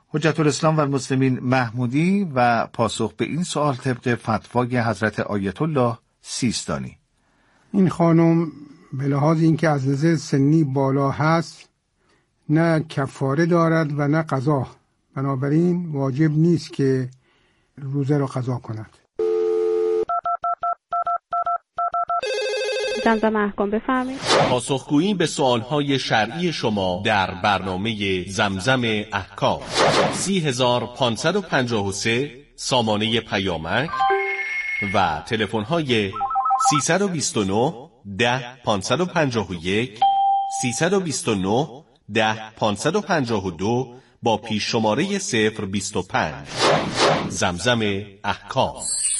حجت الاسلام و المسلمین محمودی و پاسخ به این سوال طبق فتوای حضرت آیت الله سیستانی. این خانم به لحاظ اینکه از نظر سنی بالا هست نه کفاره دارد و نه قضا، بنابراین واجب نیست که روزه را قضا کند. زمزم احکام بفرمایید. پاسخگویی به سوالهای شرعی شما در برنامه زمزم احکام 30553 سامانه پیامک و تلفن‌های 329 10 551 329 10 552 با پیش شماره 025. زمزم احکام.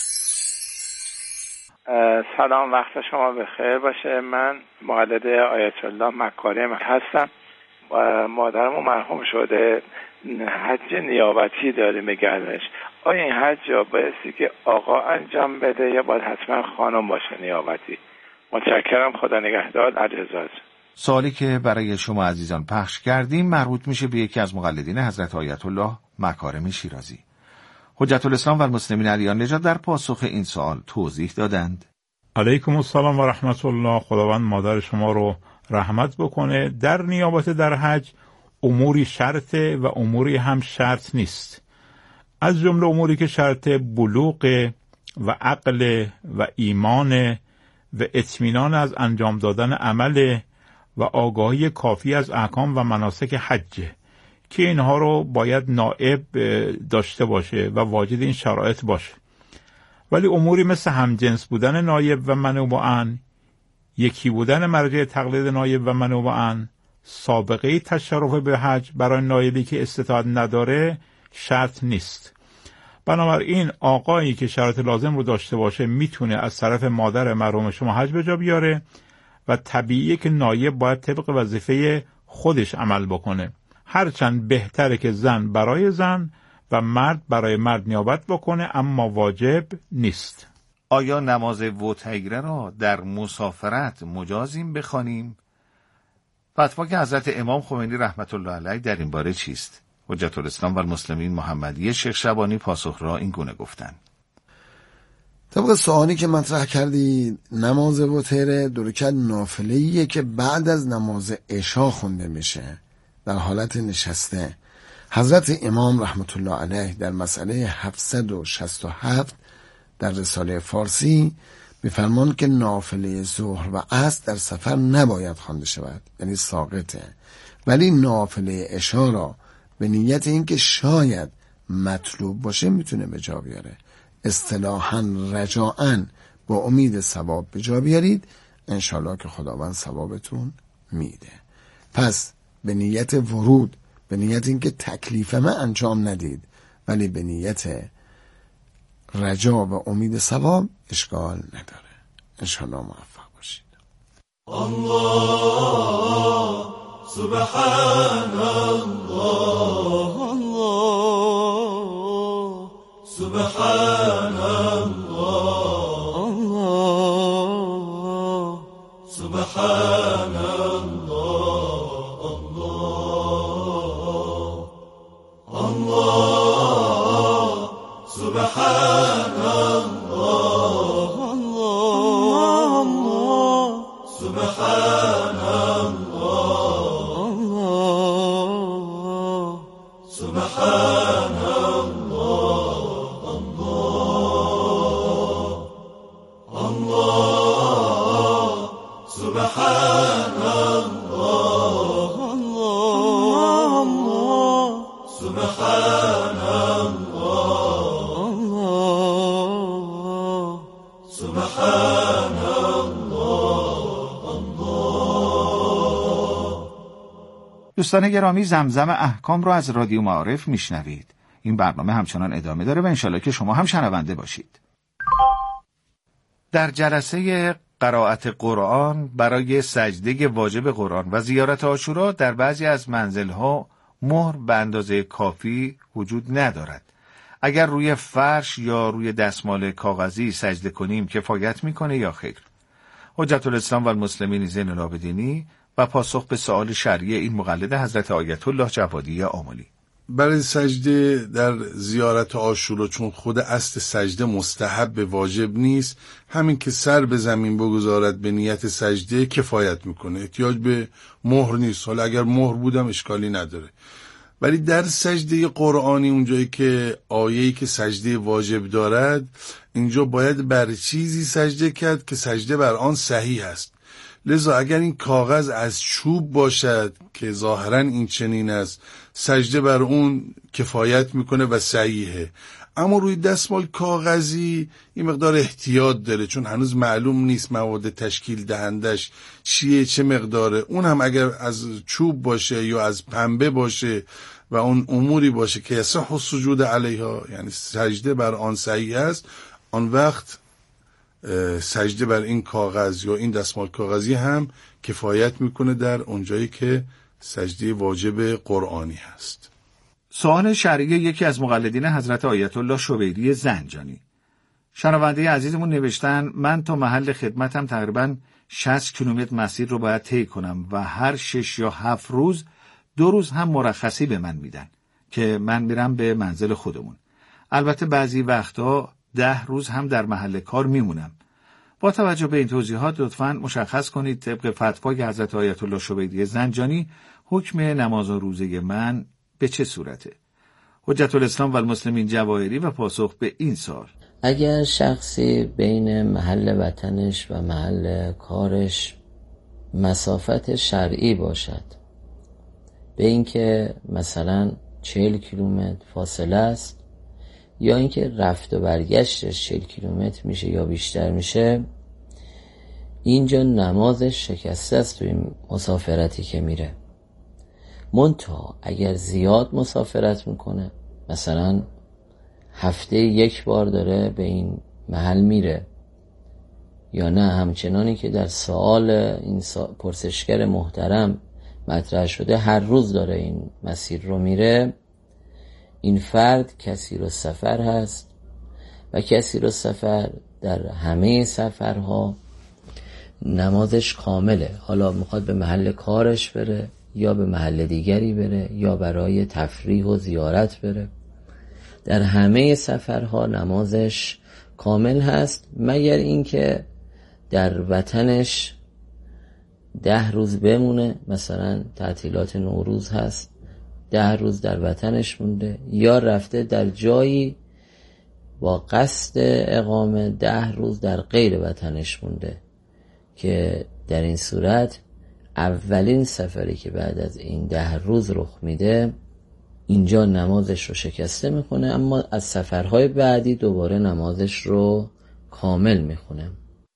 سلام، وقت شما بخیر باشه. من مولد آیت الله مکارم هستم. مادرمون مرحوم شده، حج نیابتی داره میگردش. آیا این حج بایستی که آقا انجام بده یا باید حتما خانم باشه نیابتی؟ متشکرم، خدا نگهدار. علیرضا. سوالی که برای شما عزیزان پخش کردیم مربوط میشه به یکی از مقلدین حضرت آیت الله مکارم شیرازی. حجت الاسلام و المسلمین علیان نژاد در پاسخ این سوال توضیح دادند. علیکم السلام و رحمت الله. خداوند مادر شما رو رحمت بکنه. در نیابت در حج اموری شرطه و اموری هم شرط نیست. از جمله اموری که شرط بلوغ و عقل و ایمان و اطمینان از انجام دادن عمل و آگاهی کافی از احکام و مناسک حج که اینها رو باید نائب داشته باشه و واجد این شرایط باشه. ولی اموری مثل همجنس بودن نایب و منوعاً، یکی بودن مرجع تقلید نایب و منوعاً، سابقه تشرف به حج برای نایبی که استطاعت نداره شرط نیست. بنابراین آقایی که شرط لازم رو داشته باشه میتونه از طرف مادر مرحوم شما حج به جا بیاره و طبیعیه که نایب باید طبق وظیفه خودش عمل بکنه. هرچند بهتره که زن برای زن و مرد برای مرد نیابت بکنه، اما واجب نیست. آیا نماز وتیره را در مسافرت مجازیم بخوانیم؟ فتوا که حضرت امام خمینی رحمت الله علیه در این باره چیست؟ حجت الاسلام و المسلمین محمدی شیخ شبانی پاسخ را این گونه گفتند. طبق سوالی که مطرح کردید، نماز وتیره دو رکعت نافله‌ایه که بعد از نماز عشا خونده میشه در حالت نشسته. حضرت امام رحمت الله علیه در مسئله 767 در رساله فارسی می‌فرمان که نافله ظهر و عصر در سفر نباید خوانده شود، یعنی ساقطه، ولی نافله عشا را به نیت اینکه شاید مطلوب باشه میتونه به جا بیاره. اصطلاحاً رجاءً با امید ثواب به جا بیارید، انشالله که خداوند ثوابتون میده. پس به نیت ورود، به نیت اینکه تکلیف من انجام ندید، ولی به نیت رجا و امید ثواب اشکال نداره. انشالله موفق باشید. الله سبحان الله، الله سبحان الله، الله سبحان الله، الله سبحان الله، الله سبحان الله، الله سبحان الله، الله سبحان الله، الله سبحان سبحان الله. دوستان گرامی، زمزم احکام را از رادیو معارف میشنوید. این برنامه همچنان ادامه داره و انشالله که شما هم شنونده باشید. در جلسه قرائت قرآن برای سجده واجب قرآن و زیارت عاشورا در بعضی از منزلها مهر به اندازه کافی وجود ندارد. اگر روی فرش یا روی دستمال کاغذی سجده کنیم کفایت میکنه یا خیر؟ حجت الاسلام و المسلمین زین العابدینی و پاسخ به سؤال شرعی این مقلد حضرت آیت الله جوادی آملی. برای سجده در زیارت عاشورا چون خود اصل سجده مستحب واجب نیست، همین که سر به زمین بگذارد به نیت سجده کفایت میکنه، احتیاج به مهر نیست. حالا اگر مهر بودم اشکالی نداره. ولی در سجده قرآنی اونجایی که آیه‌ای که سجده واجب دارد، اینجا باید بر چیزی سجده کرد که سجده بر آن صحیح است. لذا اگر این کاغذ از چوب باشد که ظاهرا این چنین است، سجده بر اون کفایت میکنه و صحیحه. اما روی دستمال کاغذی این مقدار احتیاط داره، چون هنوز معلوم نیست مواد تشکیل دهندش چیه، چه مقداره. اون هم اگر از چوب باشه یا از پنبه باشه و اون اموری باشه که یصح السجود علیها، یعنی سجده بر آن صحیح است، آن وقت سجده بر این کاغذ یا این دستمال کاغذی هم کفایت میکنه در اونجایی که سجده واجب قرآنی هست. سوال شرعی یکی از مقلدین حضرت آیت الله شبیری زنجانی. شنونده عزیزمون نوشتن من تا محل خدمتم تقریباً 60 کیلومتر مسیر رو باید طی کنم و هر 6 یا 7 روز 2 روز هم مرخصی به من میدن که من میرم به منزل خودمون. البته بعضی وقتا 10 روز هم در محل کار میمونم. با توجه به این توضیحات لطفاً مشخص کنید طبق فتوای حضرت آیت الله شبیری زنجانی حکم نماز و روزه من به چه صورته؟ حجت الاسلام و المسلمین جواهری و پاسخ به این سوال: اگر شخصی بین محل وطنش و محل کارش مسافت شرعی باشد، به اینکه مثلا 40 کیلومتر فاصله است یا اینکه رفت و برگشتش 40 کیلومتر میشه یا بیشتر میشه، اینجا نمازش شکسته است توی مسافرتی که میره. منتها اگر زیاد مسافرت میکنه، مثلا هفته 1 بار داره به این محل میره، یا نه همچنانی که در سوال این پرسشگر محترم مطرح شده هر روز داره این مسیر رو میره، این فرد کثیر السفر هست و کثیر السفر در همه سفرها نمازش کامله. حالا میخواد به محل کارش بره یا به محل دیگری بره یا برای تفریح و زیارت بره، در همه سفرها نمازش کامل هست، مگر اینکه در وطنش 10 روز بمونه، مثلا تعطیلات نوروز هست 10 روز در وطنش مونده، یا رفته در جایی با قصد اقامه 10 روز در غیر وطنش مونده، که در این صورت اولین سفری که بعد از این 10 روز رخ میده اینجا نمازش رو شکسته میکنه، اما از سفرهای بعدی دوباره نمازش رو کامل میخونه.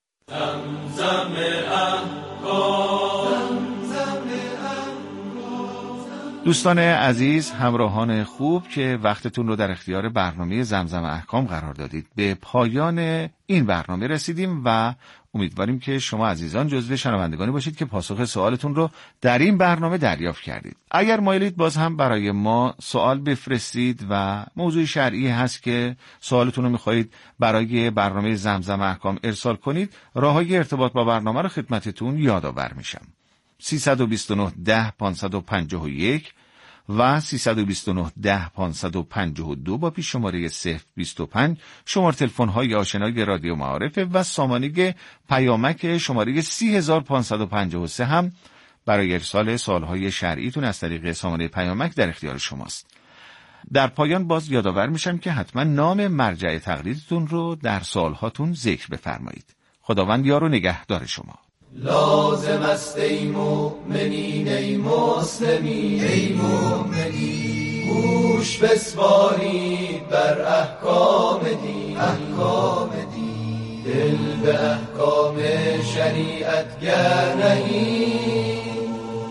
دوستان عزیز، همراهان خوب که وقتتون رو در اختیار برنامه زمزم احکام قرار دادید، به پایان این برنامه رسیدیم و امیدواریم که شما عزیزان جزو شنوندگانی باشید که پاسخ سوالتون رو در این برنامه دریافت کردید. اگر مایلید باز هم برای ما سوال بفرستید و موضوع شرعی هست که سوالتون رو میخواهید برای برنامه زمزم احکام ارسال کنید، راههای ارتباط با برنامه رو خدمتتون یادآور میشم. 329 10 551 و 329 10 552 با پیش شماره 025 شماره تلفن های آشنای رادیو معارف و سامانه پیامک شماره 30553 هم برای ارسال سوالهای شرعیتون از طریق سامانه پیامک در اختیار شماست. در پایان باز یادآور میشم که حتما نام مرجع تقلیدتون رو در سوالهاتون ذکر بفرمایید. خداوند یار و نگهدار شما. لازم است ای مؤمنین ای مسلمین ای مؤمنین، گوش بسپارید بر احکام دین، احکام دین، دل به احکام شریعت گر نهید،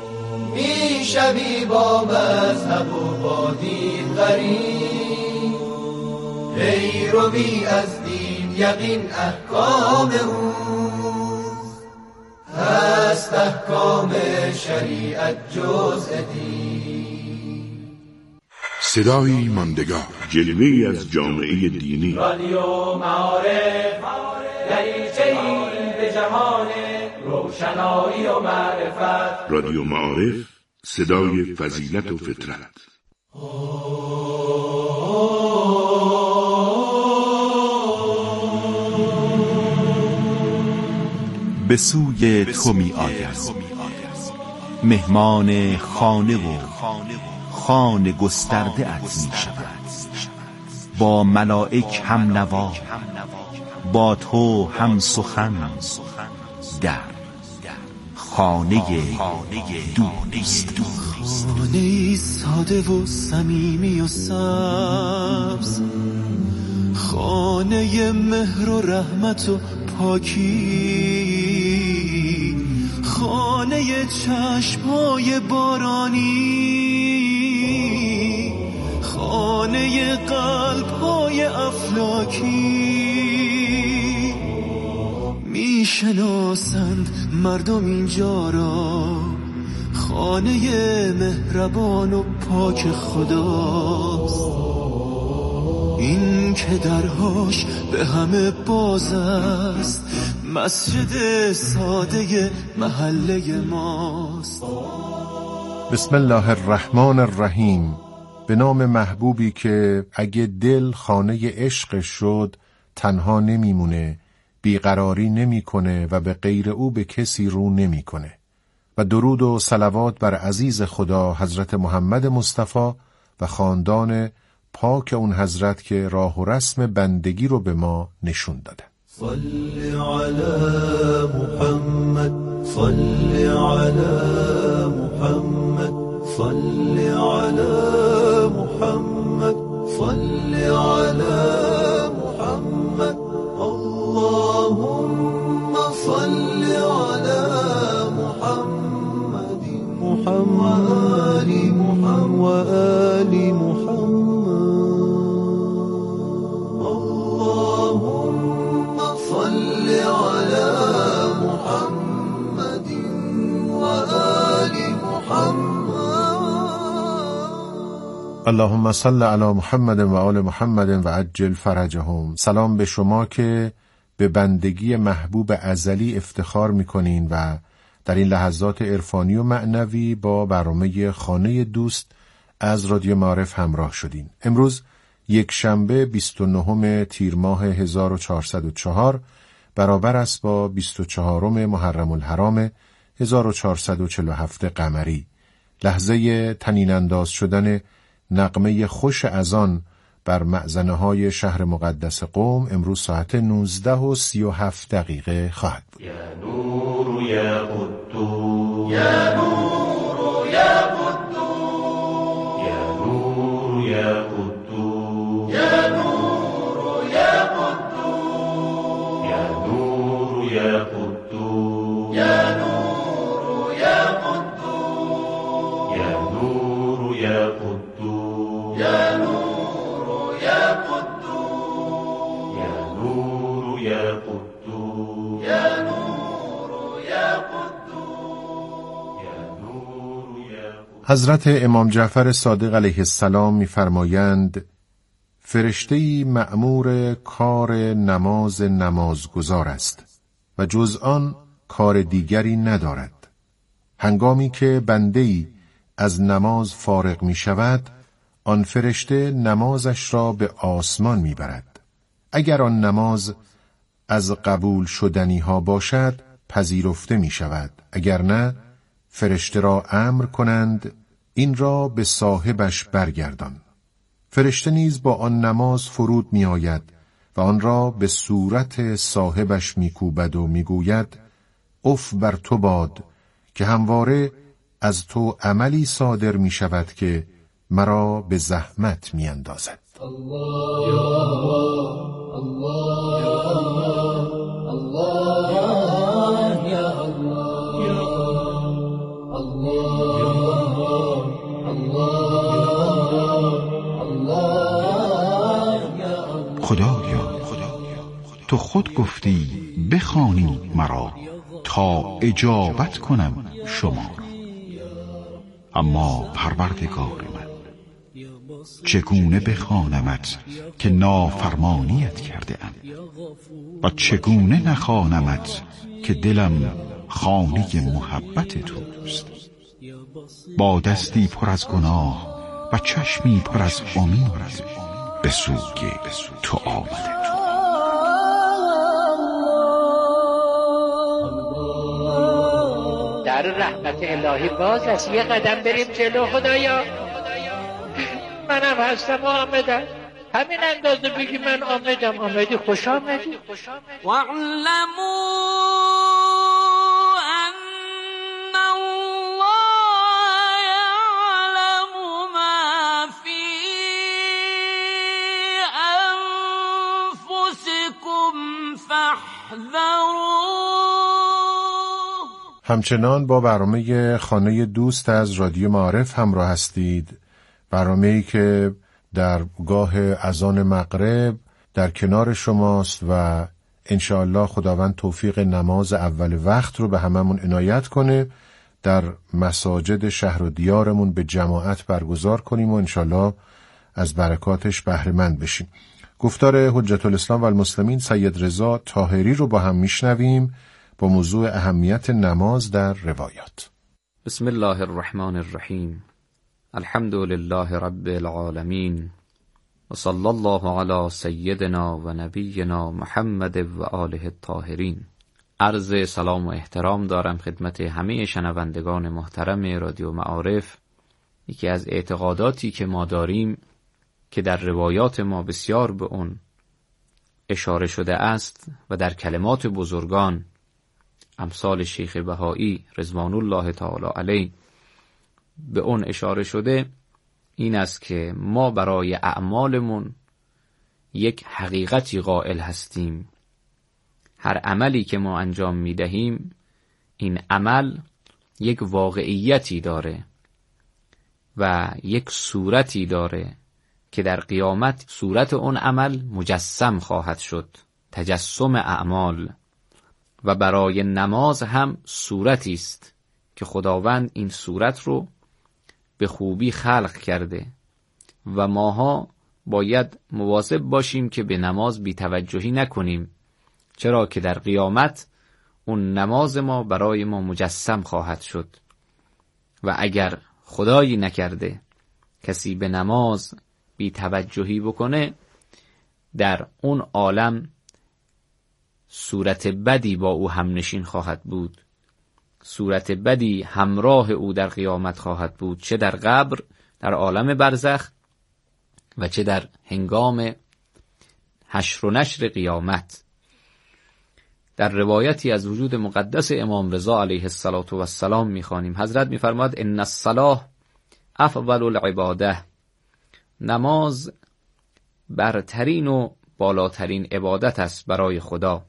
میشوی با مذهب و با دین غریب، پیروی از دین یقین احکام او هست، احکام شریعت جزء دین. صدایی ماندگار، جلوه‌ای از جامعه دینی. رادیو معارف، دریچه‌ای به جهان روشنایی و معرفت. رادیو معارف، صدای فضیلت و فطرت. به سوی تو می آید مهمان خانه و خانه گسترده ات می شود، با ملائک هم نوا، با تو هم سخن، در خانه دوست. خانه ساده و صمیمی و سبز، خانه مهر و رحمت و پاکی، خانه چشم‌های بارانی، خانه قلب‌های افلاکی. میشناسند مردم اینجا را خانه مهربان و پاک خداست، این که درهاش به همه باز است، مسجد ساده محله ماست. بسم الله الرحمن الرحیم. به نام محبوبی که اگه دل خانه عشق شد تنها نمیمونه، بیقراری نمیکنه و به غیر او به کسی رو نمیکنه. و درود و صلوات بر عزیز خدا حضرت محمد مصطفی و خاندان پاک اون حضرت که راه و رسم بندگی رو به ما نشون داده. صلی علی محمد، صلی علی محمد، صلی علی محمد، صلی علی محمد. اللهم صل علی محمد وآل محمد وآل محمد. اللهم صل على محمد وآل محمد. اللهم صل علی محمد و آل محمد و عجل فرجهم. سلام به شما که به بندگی محبوب ازلی افتخار میکنین و در این لحظات عرفانی و معنوی با برنامه خانه دوست از رادیو معارف همراه شدین. امروز یک شنبه 29 تیر ماه 1404 برابر است با 24 محرم الحرام 1447 قمری. لحظه طنین انداز شدن نغمه خوش اذان بر مأذنه های شهر مقدس قم امروز ساعت 19:37 خواهد بود. یا نور یا قدوس، یا نور یا قدوس، یا نور یا قدوس، یا نور یا قدوس، یا نور یا قدوس، یا نور یا قدوس، یا نور یا قدوس، یا نور حضرت امام جعفر صادق علیه السلام می‌فرمایند فرشته‌ای مأمور کار نماز نمازگزار است و جز آن کار دیگری ندارد. هنگامی که بنده‌ای از نماز فارغ می‌شود، آن فرشته نمازش را به آسمان می‌برد. اگر آن نماز از قبول شدنی ها باشد پذیرفته می‌شود، اگر نه فرشته را امر کنند این را به صاحبش برگردان. فرشته نیز با آن نماز فرود می آید و آن را به صورت صاحبش می کوبد و می گوید اف بر تو باد که همواره از تو عملی صادر می شود که مرا به زحمت می اندازد. الله یا الله، الله یا الله، الله یا الله، یا الله یا خدایا تو خود گفتی بخوانی مرا تا اجابت کنم شما را، اما پروردگار من چگونه بخوانمت که نافرمانیت کرده ام و چگونه نخوانمت که دلم خانه محبت توست. با دستی پر از گناه و چشمی پر از امید به سوی تو آمده. در رحمت الهی باز است. یه قدم بریم جلو خدایا. منم هستم و آمدم. همین اندازه بگی من آمدم. آمدی، خوش آمدی. واعلموا ان الله یعلم ما فی انفسکم فاحذروا. همچنان با برنامه خانه دوست از رادیو معارف همراه هستید. برنامه‌ای که در گاه اذان مغرب در کنار شماست و انشاءالله خداوند توفیق نماز اول وقت رو به هممون عنایت کنه، در مساجد شهر و دیارمون به جماعت برگزار کنیم و انشاءالله از برکاتش بهره مند بشیم. گفتار حجت الاسلام و المسلمین سید رضا طاهری رو با هم میشنویم با موضوع اهمیت نماز در روایات. بسم الله الرحمن الرحیم. الحمد لله رب العالمین و صلی الله علی سیدنا و نبینا محمد و آله الطاهرین. عرض سلام و احترام دارم خدمت همه شنوندگان محترم رادیو معارف. یکی از اعتقاداتی که ما داریم که در روایات ما بسیار به اون اشاره شده است و در کلمات بزرگان امثال شیخ بهایی رضوان الله تعالی علیه به اون اشاره شده، این است که ما برای اعمالمون یک حقیقتی قائل هستیم. هر عملی که ما انجام میدهیم این عمل یک واقعیتی داره و یک صورتی داره که در قیامت صورت اون عمل مجسم خواهد شد، تجسم اعمال. و برای نماز هم صورتی است که خداوند این صورت رو به خوبی خلق کرده و ماها باید مواظب باشیم که به نماز بی‌توجهی نکنیم، چرا که در قیامت اون نماز ما برای ما مجسم خواهد شد و اگر خدایی نکرده کسی به نماز بی‌توجهی بکنه، در اون عالم صورت بدی با او همنشین خواهد بود، صورت بدی همراه او در قیامت خواهد بود، چه در قبر، در عالم برزخ و چه در هنگام حشر و نشر قیامت. در روایتی از وجود مقدس امام رضا علیه السلام می‌خوانیم. حضرت می‌فرماد ان الصلاة افضل العباده. نماز برترین و بالاترین عبادت است برای خدا.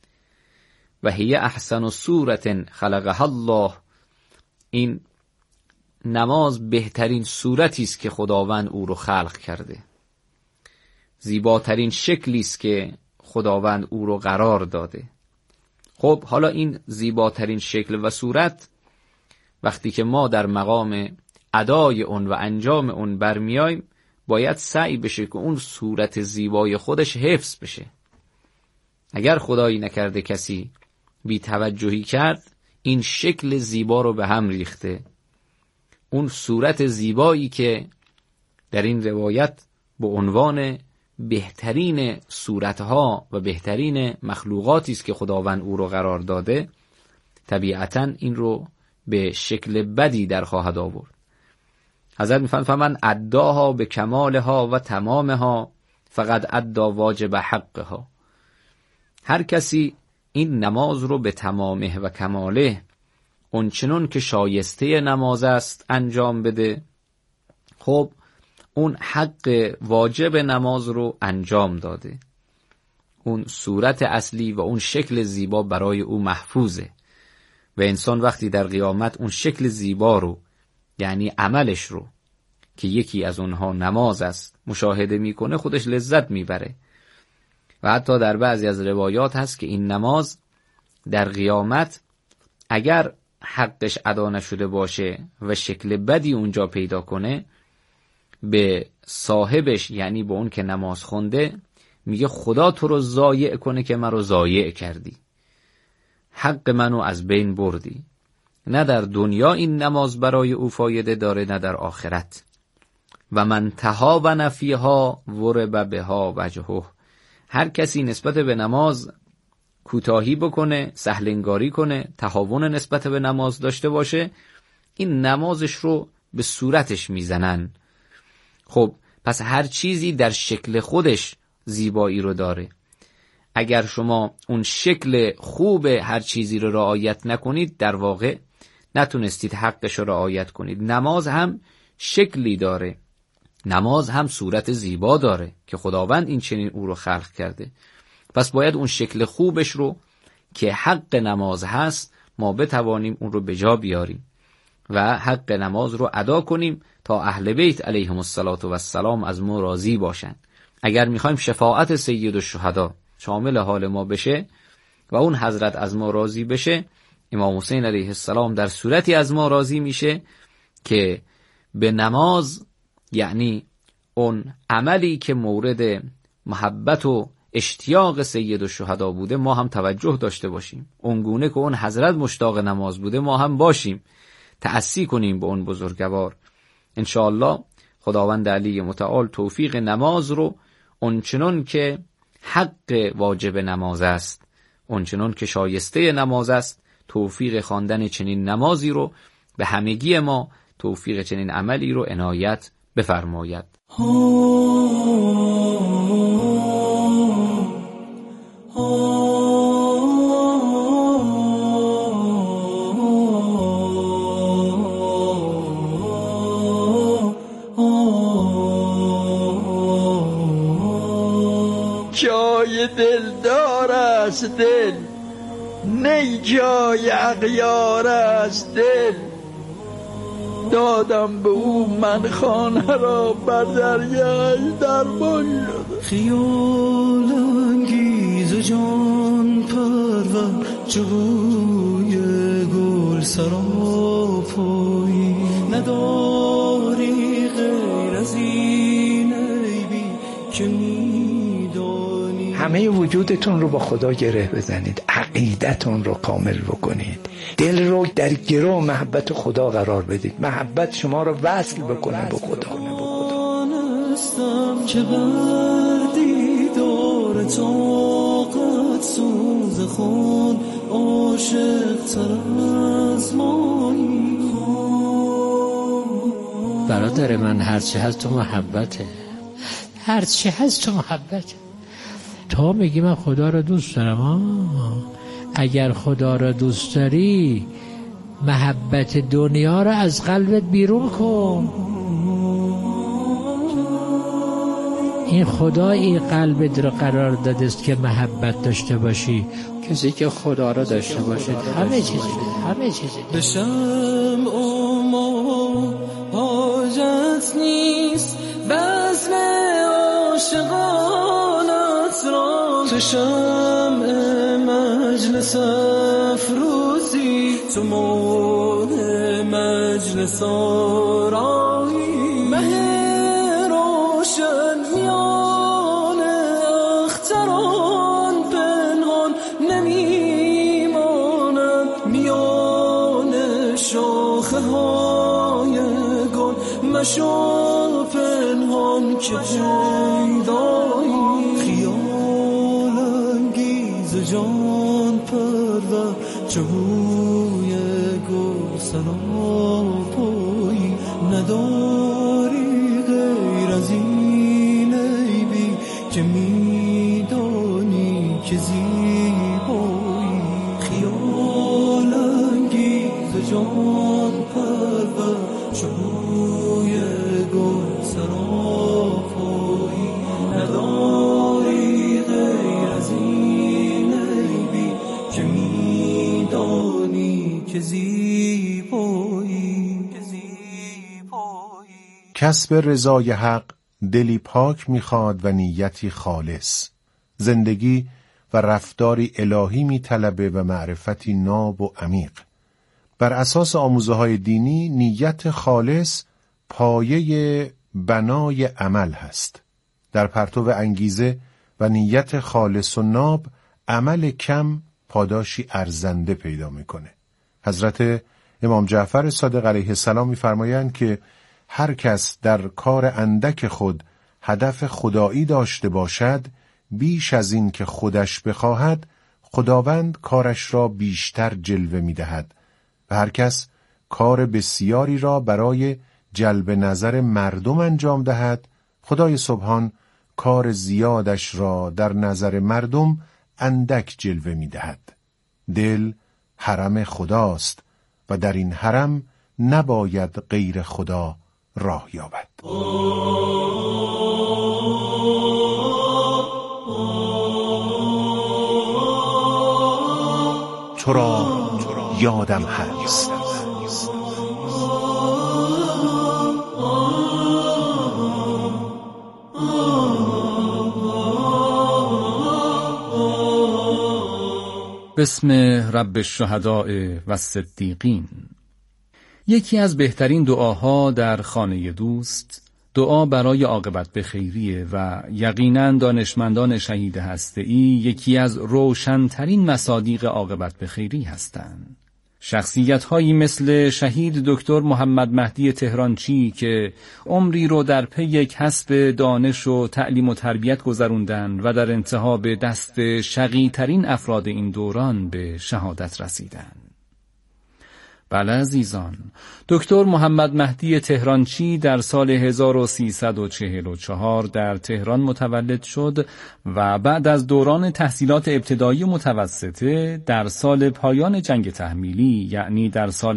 و هی احسن صورت خلقها الله. این نماز بهترین صورتی است که خداوند او رو خلق کرده، زیباترین شکلی است که خداوند او رو قرار داده. خب حالا این زیباترین شکل و صورت وقتی که ما در مقام ادای اون و انجام اون برمیایم، باید سعی بشه که اون صورت زیبای خودش حفظ بشه. اگر خدایی نکرده کسی بی توجهی کرد، این شکل زیبا رو به هم ریخته. اون صورت زیبایی که در این روایت به عنوان بهترین صورتها و بهترین مخلوقاتی است که خداوند او رو قرار داده، طبیعتاً این رو به شکل بدی در خواهد آورد. حضرت می‌فرمایند اداها به کمالها و تمامها فقط ادا واجب حقها. هر کسی این نماز رو به تمامه و کماله اونچنون که شایسته نماز است انجام بده، خب اون حق واجب نماز رو انجام داده. اون صورت اصلی و اون شکل زیبا برای او محفوظه و انسان وقتی در قیامت اون شکل زیبا رو، یعنی عملش رو که یکی از اونها نماز است، مشاهده میکنه، خودش لذت میبره. و حتی در بعضی از روایات هست که این نماز در قیامت اگر حقش ادا نشده باشه و شکل بدی اونجا پیدا کنه، به صاحبش یعنی به اون که نماز خونده میگه خدا تو رو ضایع کنه که من رو ضایع کردی، حق منو از بین بردی. نه در دنیا این نماز برای او فایده داره، نه در آخرت. و من تهاون فیها ورب بها وجهه. هر کسی نسبت به نماز کوتاهی بکنه، سهلنگاری کنه، تهاون نسبت به نماز داشته باشه، این نمازش رو به صورتش میزنن. خب پس هر چیزی در شکل خودش زیبایی رو داره. اگر شما اون شکل خوب هر چیزی رو رعایت نکنید، در واقع نتونستید حقش رو رعایت کنید. نماز هم شکلی داره، نماز هم صورت زیبا داره که خداوند این چنین او رو خلق کرده. پس باید اون شکل خوبش رو که حق نماز هست ما بتوانیم اون رو به جا بیاریم و حق نماز رو ادا کنیم تا اهل بیت علیهم السلام از ما راضی باشن. اگر میخوایم شفاعت سید الشهدا شامل حال ما بشه و اون حضرت از ما راضی بشه، امام حسین علیه السلام در صورتی از ما راضی میشه که به نماز، یعنی اون عملی که مورد محبت و اشتیاق سید الشهدا بوده، ما هم توجه داشته باشیم. اونگونه که اون حضرت مشتاق نماز بوده ما هم باشیم، تأسی کنیم به اون بزرگوار. انشاءالله خداوند علی متعال توفیق نماز رو اونچنان که حق واجب نماز است، اونچنان که شایسته نماز است، توفیق خواندن چنین نمازی رو به همگی ما، توفیق چنین عملی رو عنایت بفرماید. جای دلدار است دل، نی جای اغیار است دل. دادم به او من خانه را بر دریای درمان شده. خیال انگیز و جان پرور جوی گل سراپایی، نداری غیر از این عیبی که میدانی. همه وجودتون رو با خدا گره بزنید، عقیدتون رو کامل بکنید، دل رو در گرو محبت خدا قرار بدید، محبت شما رو وصل بکنه به خدا. دانستم که بردی دور طاقت سوز خون عاشق تر از مایی. برادر من هرچی هست تو محبته، هرچی هست تو محبته. تو میگی من خدا رو دوست دارم. اگر خدا رو دوست داری محبت دنیا رو از قلبت بیرون کن. این خدا این قلبت رو قرار داده است که محبت داشته باشی. کسی که خدا رو داشته باشه همه چیزی بشم ما حاجت نیست بزم عاشقانت را. تو شمع مجلس افروزی، تو مون مجلس آرایی. مه روشن میان اختران پنهان نمیماند، میان شاخه های گل مشو پنهان که پیدایی. خیال انگیز جان پرور جوی گل سراپایی، نداری غیر از این عیبی که میدانی که زیبایی. خیال انگیز جان پرور جوی گل سراپایی، نداری غیر از این عیبی که میدانی که زیبایی. کسب رضای حق دلی پاک میخواد و نیتی خالص، زندگی و رفتاری الهی میطلبه و معرفتی ناب و عمیق. بر اساس آموزه‌های دینی نیت خالص پایه بنای عمل هست. در پرتو انگیزه و نیت خالص و ناب عمل کم پاداشی ارزنده پیدا میکنه. حضرت امام جعفر صادق علیه السلام میفرمایند که هر کس در کار اندک خود هدف خدایی داشته باشد، بیش از این که خودش بخواهد، خداوند کارش را بیشتر جلوه می دهد و هر کس کار بسیاری را برای جلب نظر مردم انجام دهد، خدای سبحان کار زیادش را در نظر مردم اندک جلوه می دهد. دل حرم خداست و در این حرم نباید غیر خدا راه یابد. تو را یادم هست. بسم رب الشهداء و الصدیقین. یکی از بهترین دعاها در خانه دوست، دعا برای عاقبت به خیریه و یقیناً دانشمندان شهید هسته‌ای یکی از روشن‌ترین مصادیق عاقبت به خیری هستند. شخصیت‌هایی مثل شهید دکتر محمد مهدی تهرانچی که عمری رو در پی کسب دانش و تعلیم و تربیت گذروندن و در انتها به دست شقی‌ترین افراد این دوران به شهادت رسیدند. بله عزیزان، دکتر محمد مهدی تهرانچی در سال 1344 در تهران متولد شد و بعد از دوران تحصیلات ابتدایی و متوسطه در سال پایان جنگ تحمیلی، یعنی در سال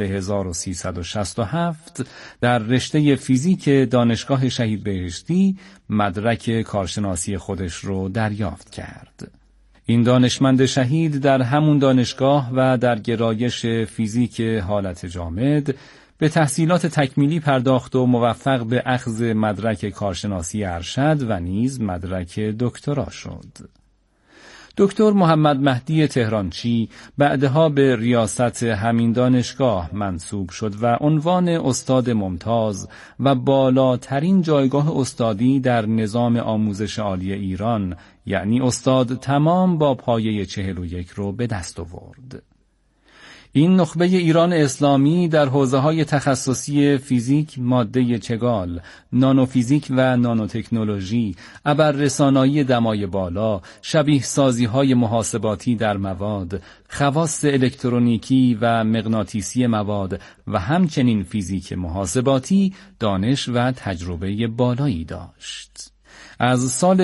1367 در رشته فیزیک دانشگاه شهید بهشتی مدرک کارشناسی خودش رو دریافت کرد. این دانشمند شهید در همون دانشگاه و در گرایش فیزیک حالت جامد به تحصیلات تکمیلی پرداخت و موفق به اخذ مدرک کارشناسی ارشد و نیز مدرک دکترا شد. دکتر محمد مهدی تهرانچی بعدها به ریاست همین دانشگاه منصوب شد و عنوان استاد ممتاز و بالاترین جایگاه استادی در نظام آموزش عالی ایران، یعنی استاد تمام با پایه 41 رو به دست آورد. این نخبه ایران اسلامی در حوزه‌های تخصصی فیزیک، ماده چگال، نانوفیزیک و نانوتکنولوژی، ابررسانایی دمای بالا، شبیه سازی‌های محاسباتی در مواد، خواص الکترونیکی و مغناطیسی مواد و همچنین فیزیک محاسباتی دانش و تجربه بالایی داشت. از سال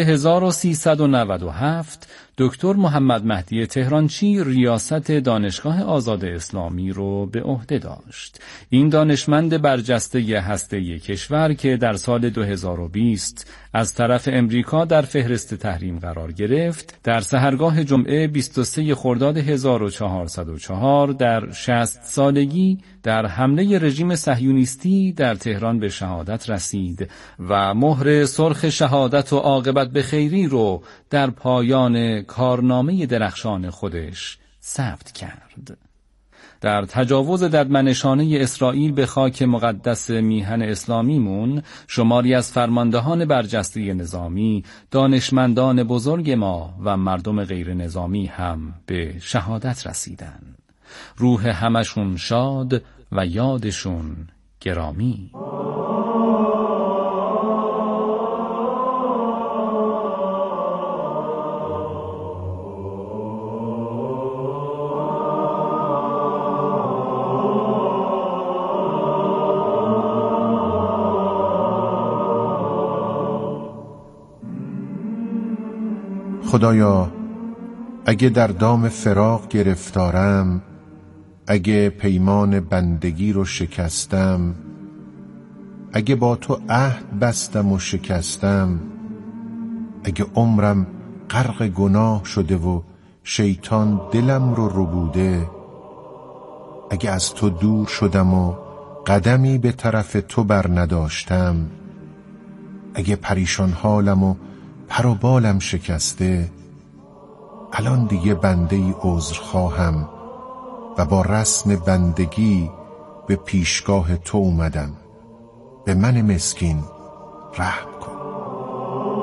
1397 دکتر محمد مهدی تهرانچی ریاست دانشگاه آزاد اسلامی رو به عهده داشت. این دانشمند برجسته هسته‌ای کشور که در سال 2020 از طرف امریکا در فهرست تحریم قرار گرفت، در سحرگاه جمعه 23 خرداد 1404 در 60 سالگی در حمله رژیم صهیونیستی در تهران به شهادت رسید و مهر سرخ شهادت و عاقبت به خیری رو در پایان کارنامه درخشان خودش ثبت کرد. در تجاوز ددمنشانه اسرائیل به خاک مقدس میهن اسلامیمون، شماری از فرماندهان برجسته نظامی، دانشمندان بزرگ ما و مردم غیر نظامی هم به شهادت رسیدند. روح همشون شاد و یادشون گرامی. خدایا، اگه در دام فراق گرفتارم، اگه پیمان بندگی رو شکستم، اگه با تو عهد بستم و شکستم، اگه عمرم غرق گناه شده و شیطان دلم رو ربوده، اگه از تو دور شدم و قدمی به طرف تو بر نداشتم، اگه پریشان حالم و پر و بالم شکسته، الان دیگه بنده ای عذر خواهم و با رسم بندگی به پیشگاه تو اومدم. به من مسکین رحم کن.